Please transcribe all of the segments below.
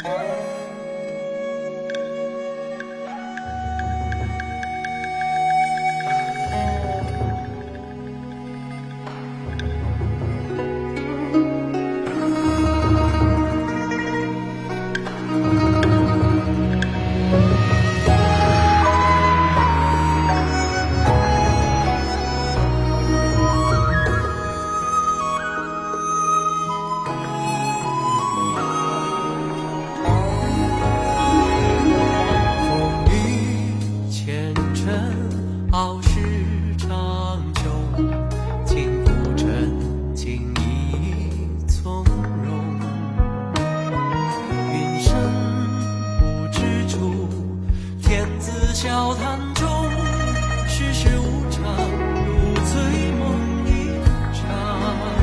笑谈中，世事无常，如醉梦一场。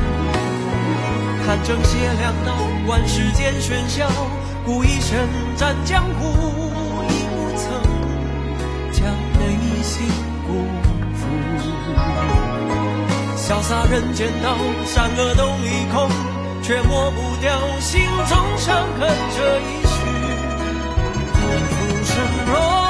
看正邪两道，观世间喧嚣，故一身战江湖，亦不曾将内心辜负。潇洒人间道，善恶都离空，却抹不掉心中伤痕这一世。空浮生若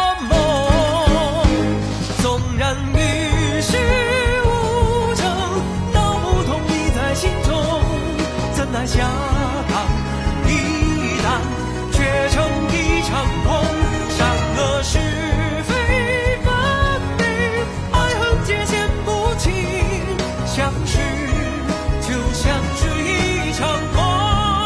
与世无争，道不同意在心中，怎奈下堂一旦却成一场空。善恶是非分明，爱恨界限不清，相识就像是一场梦。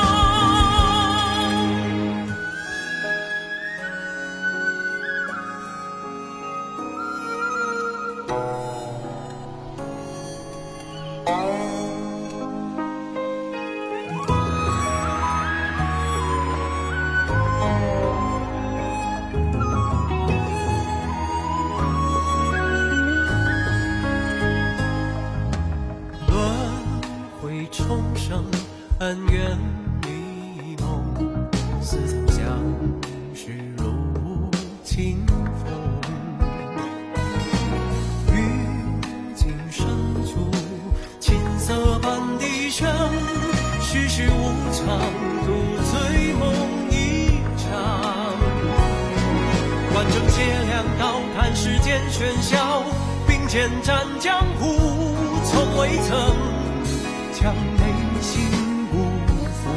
重生恩怨迷蒙，似曾相识如清风。于今深处，琴瑟伴笛声，世事无常，独醉梦一场。观正邪两道，看世间喧嚣，并肩战江湖，从未曾将内心辜负。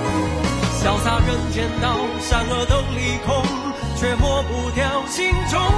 潇洒人间道，善恶都离空，却抹不掉心中